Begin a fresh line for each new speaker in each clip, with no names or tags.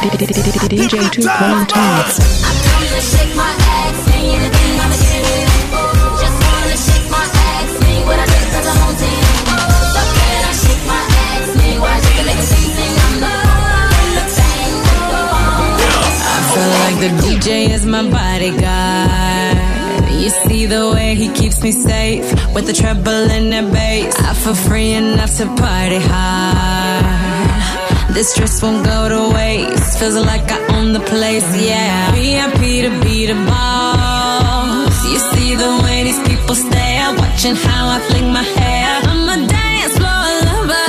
DJ 2.0.
I'm coming to shake my ass, see anything, I'ma get it. Just wanna shake my ass, see what I drink 'cause I'm on team. So can I shake my ass, see why you can make a scene, sing I'm the thing.
I feel like the DJ is my bodyguard. You see the way he keeps me safe with the treble and the bass. I feel free enough to party hard. This stress won't go to waste. Feels like I own the place, yeah. VIP to be the boss. You see the way these people stare, watching how I fling my hair. I'm a dance floor lover.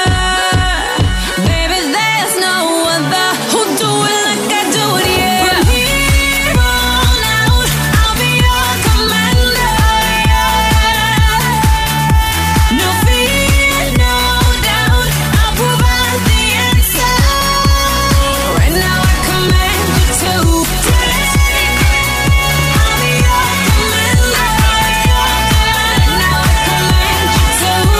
Baby, there's no other who'll do it like I do it, yeah. From here on out, I'll be your commander. No fear, no doubt, I'll provide the answer. Right now I command you to dance. I'll be your commander. Right now I command you to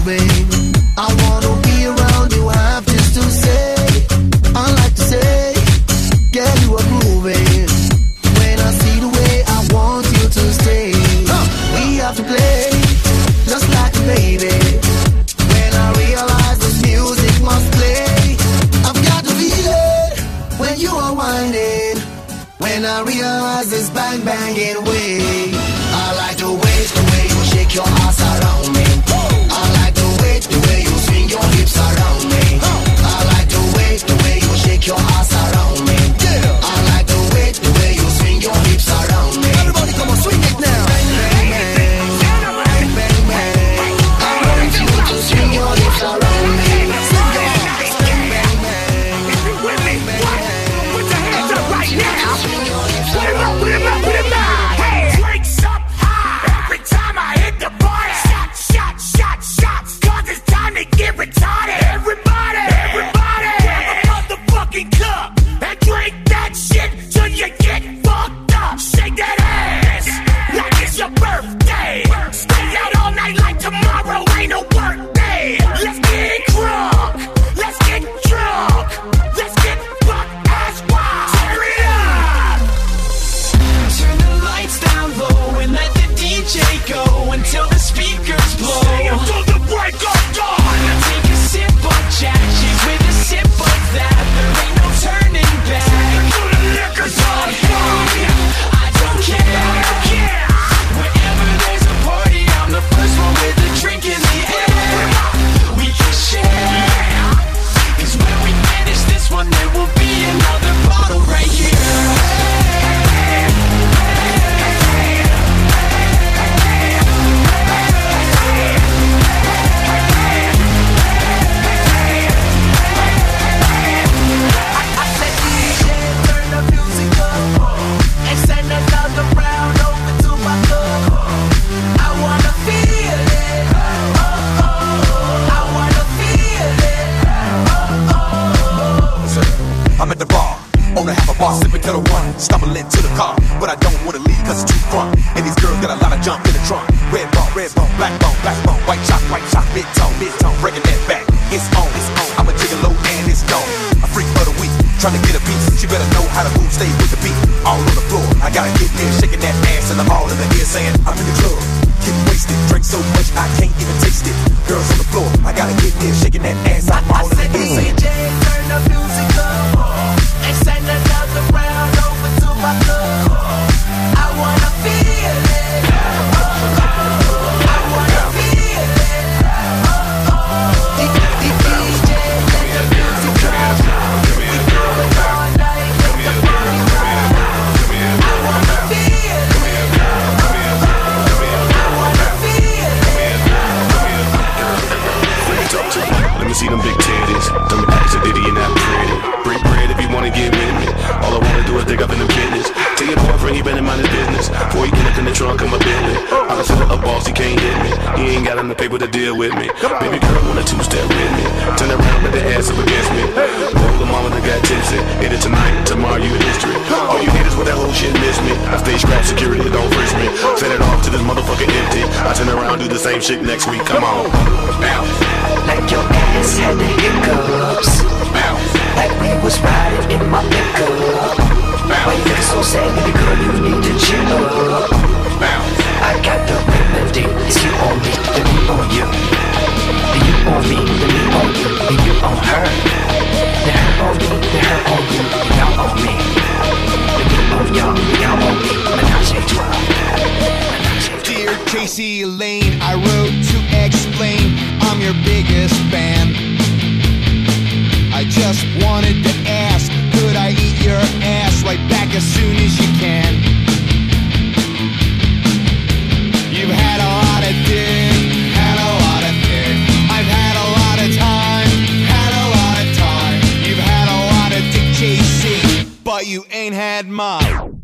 moving. I wanna be around you, have just to say. I like to say, girl, you are grooving. When I see the way, I want you to stay. We have to play, just like a baby. When I realize this music must play, I've got to feel it when you are whining. When I realize this bang banging way, I like the way you shake your ass around me. I like the way you swing your hips around me. I like the way you shake your ass around me. I like the way you swing your hips around me. Everybody come on, swing it now. Bang bang bang, bang bang bang. I want you to swing your hips around me. Swing your hips, bang bang bang. If you with me, what? Put your hands up right now. Put him up, put him up, put him up. Hey, drinks up high every time I hit the bar. Shot, shot, shot, shots. 'Cause it's time to get retarded. Everybody, everybody, grab a motherfucking cup and drink that shit till you get fucked up. Shake that ass like it's your birthday. Stay out all night like tomorrow ain't no work day. Let's get drunk, let's get drunk, let's get fucked as wild. Tear it up.
Turn the lights down low and let the DJ go until the speakers blow.
Stay until the break of dawn.
Take a sip of Jack, she's with a sip of that. There ain't no turning back.
Until the liquor's all gone.
I don't care. Wherever there's a party, I'm the first one with a drink in the air. We can share. 'Cause when we finish this one, there will be another bottle right here. I said DJ, turn the music up and send another round over to my club. I wanna feel it. Oh, oh. I wanna feel it. Oh, oh.
I'm at the bar, on a half a bar, sipping till the one, stumbling to the car, but I don't wanna leave 'cause it's too crunk. And these girls got a lot of jump in the trunk. Red bone, black bone, white chop, mid-tone, breaking that back. It's on. I'm a gigolo and it's gone. A freak of the week, trying to get a piece. She better know how to move, stay with the beat. All on the floor, I gotta get there, shaking that ass, and I'm all in the ear saying, I'm in the club. Getting wasted, drink so much I can't even taste it. Girls on the floor, I gotta get there, shaking that ass, I'm all in the ear saying,
DJ, turn the music up and send another round over to my club. I wanna feel it. I wanna feel it. DJ, let the music up. We do it all night, let the party rock. I wanna feel it. I wanna feel it.
Let me see them big titties. Tell me pass a ditty and that pretty. Break bread if you wanna get with me. All I wanna do is dig up in the business. Tell your boyfriend he better mind his business. Before he get up in the trunk of my Bentley. I consider a boss, he can't hit me. He ain't got enough paper to deal with me. Baby girl wanna two-step with me. Turn around, put the ass up against me. Roll the mama that got tipsy. Hit it tonight, tomorrow you in history. All you haters with that whole shit miss me. I stay scrap security, don't frisk me. Set it off to this motherfucker empty. I turn around, do the same shit next week. Come on. Bounce.
Like your ass had the hiccups.
Bounce.
Like we was riding in my pickup. Why you looking so sad, baby girl, you need to chill up.
Bounce.
I got the remedy, it's you on me, then me on you. Then you on me, then me on you, then you on her. Then her on me, then her on you, then y'all on me. Then me on y'all, then y'all on me, menage a trois.
Dear Casey Lane, I wrote to explain I'm your biggest fan. I just wanted to ask, could I eat your ass right back as soon as you can? You've had a lot of dick, had a lot of dick. I've had a lot of time, had a lot of time. You've had a lot of dick, JC, but you ain't had mine.